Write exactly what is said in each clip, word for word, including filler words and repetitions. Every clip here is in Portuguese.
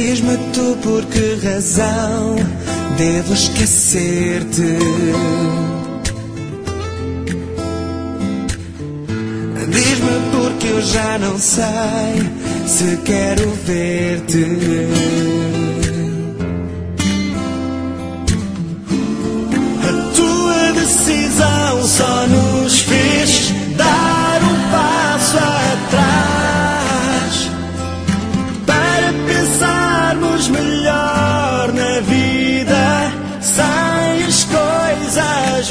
Diz-me tu por que razão devo esquecer-te. Diz-me porque eu já não sei se quero ver-te. A tua decisão só nos fez dar um passo atrás para pensarmos melhor na vida sem as coisas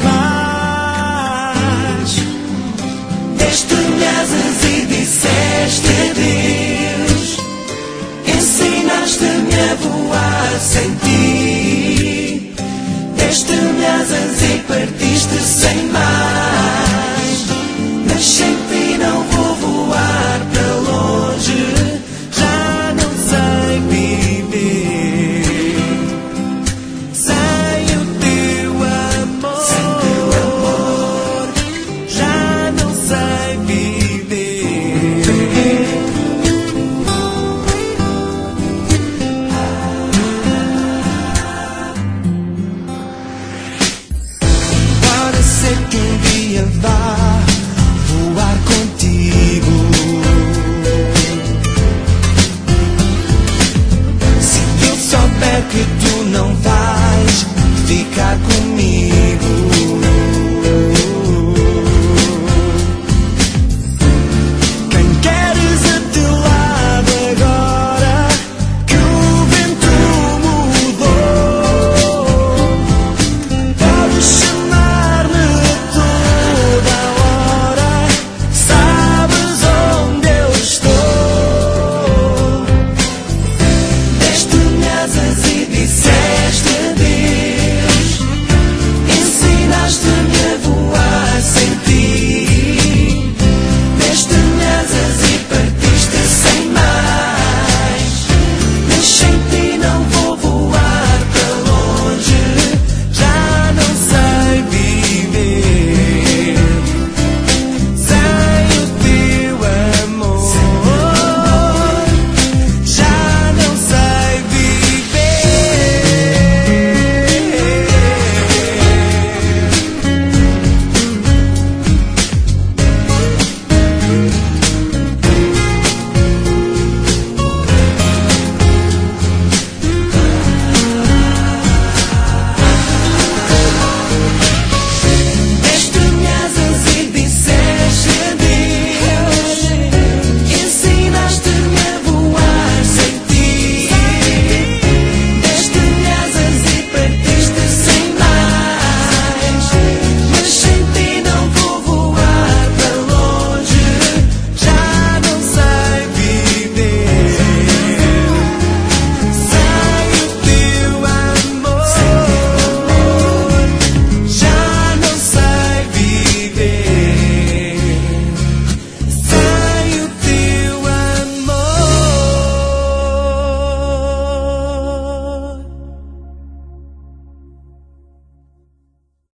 más. Deste-me asas e disseste adeus, ensinaste-me a voar sem ti. Deste-me asas e partiste sem mais, mas sem ti não vou voar para longe. Já não sei viver sem o teu amor. Sem teu amor já não sei viver. Pode ser que um dia vá voar contigo. Se eu souber que tu não vais ficar comigo.